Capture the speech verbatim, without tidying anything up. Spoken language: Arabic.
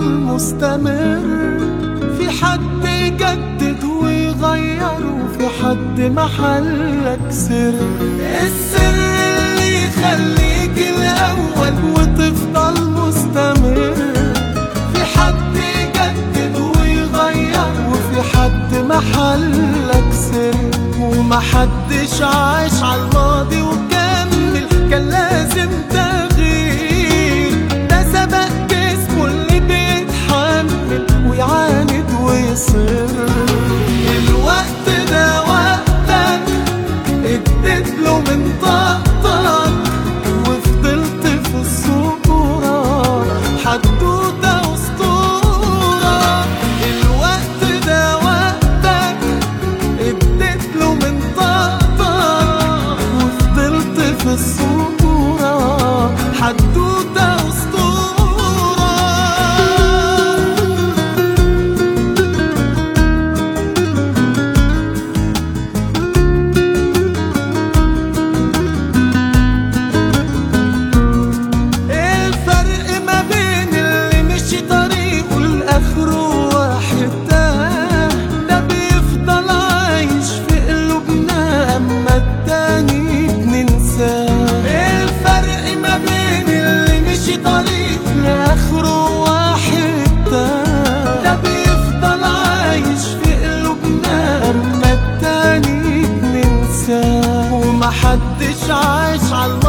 مستمر، في حد يجدد ويغير وفي حد محلك سر. السر اللي يخليك الأول وتفضل مستمر، في حد يجدد ويغير وفي حد محلك سر. ومحدش عاش عالماضي وكمل، كان لازم تغيير. ده سبق جسمه اللي بيتحمل ويعاند ويصر. الوقت ده وقتك اديتله من طاقتك وفضلت في الصورة حدوتة أسطورة. الوقت ده وقتك اديتله من طاقتك وفضلت في الصورة حدوتة أسطورة. آخره واحد تاني، ده بيفضل عايش في قلوبنا أما التاني بننساه. ومحدش عاش عالماضي